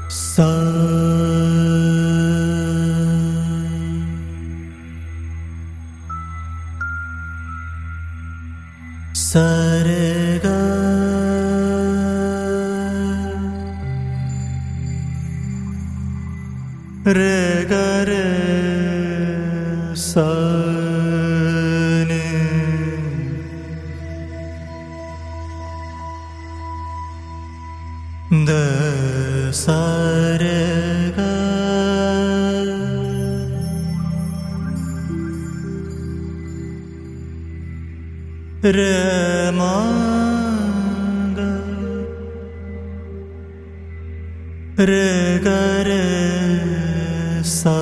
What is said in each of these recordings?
ಸ ಸರೆಗ ರೆಗರೆ ಸನೆ ದ ಸರೆಗ ರೆ ಮಾಗ ರೆ ಗರೆ ಸ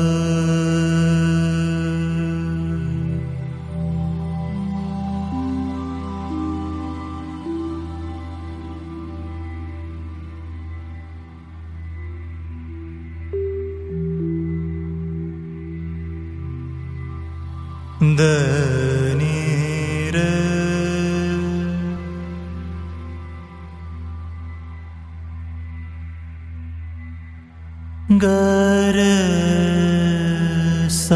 ದ ನೀ ರೆ ಗರೆ ಸ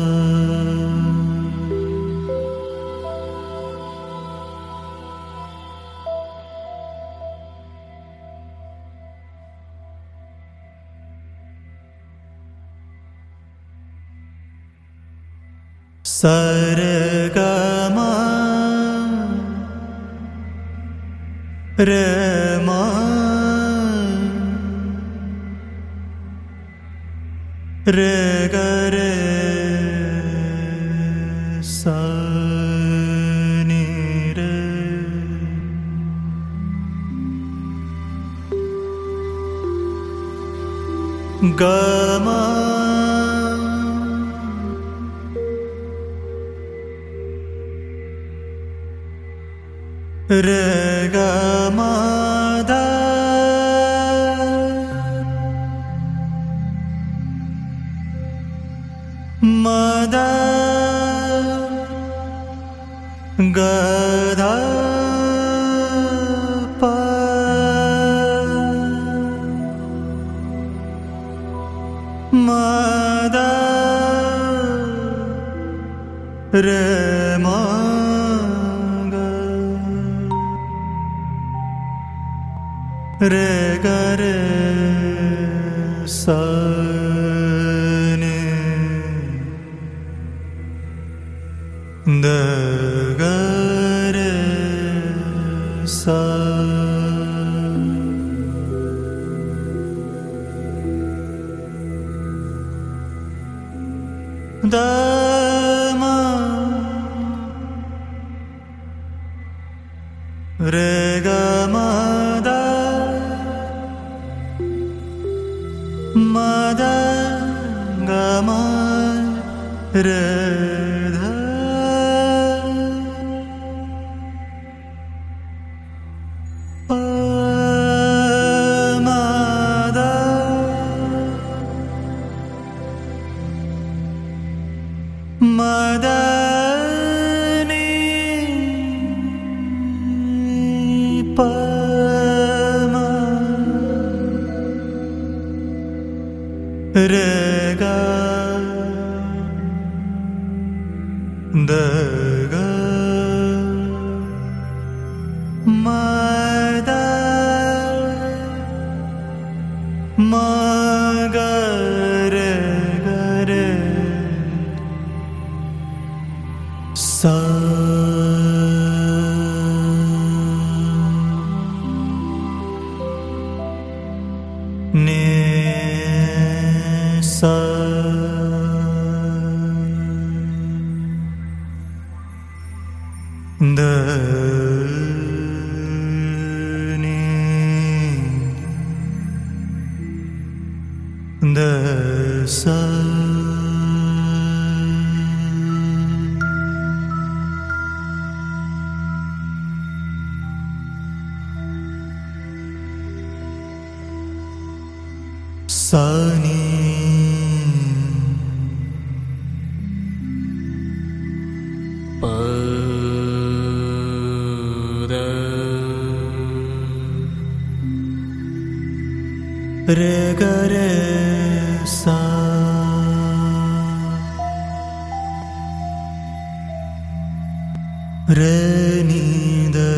ಸರೆಗ ಮ ರೆ ಮ ರೆ ಗರೆ ಸ ನೀ ರೆ ಗ ಮ ರೆ ಗ ಮ ದ ಮ ದ ಗ ಧ ಪ ಮ ದ ರೆ ಮ ರೆ ಗರೆ ಸ ನೆ ದ ಗರೆ ಸ ದ ಮ ರೆ ಗ ಮ ದ ಮ ದ ಗ ಮ ರೆ ಧ ಪ ಮ ದ ಮ ದ ನೀ ಪ ಮ ರೆ ಗ ದ ಗ ಮ ದ ಮ ಗ ರೆ ಗ ರೆ ಸ ನೆ ಸ ದ ನೀ ದ ಸ ಸ ನೀ ಪ ರ re ga re sa re ni da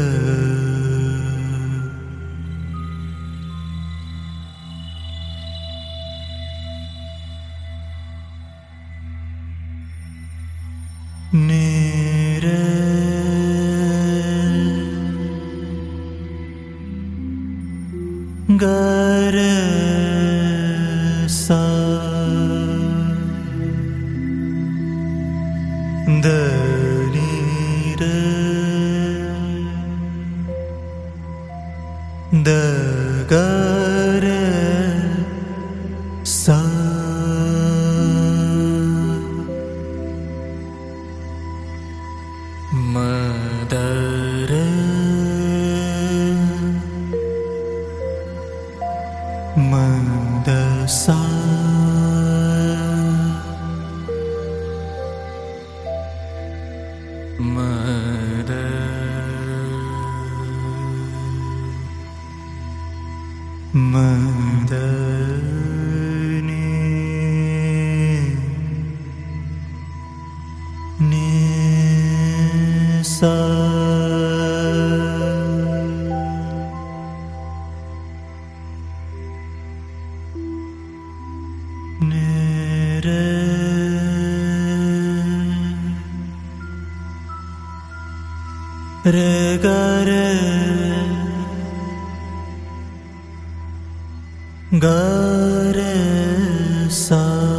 ni re ga re sa da ni re da ga re sa ma da re ma da sa ma da ma da ni sa ni re re ga re ga re sa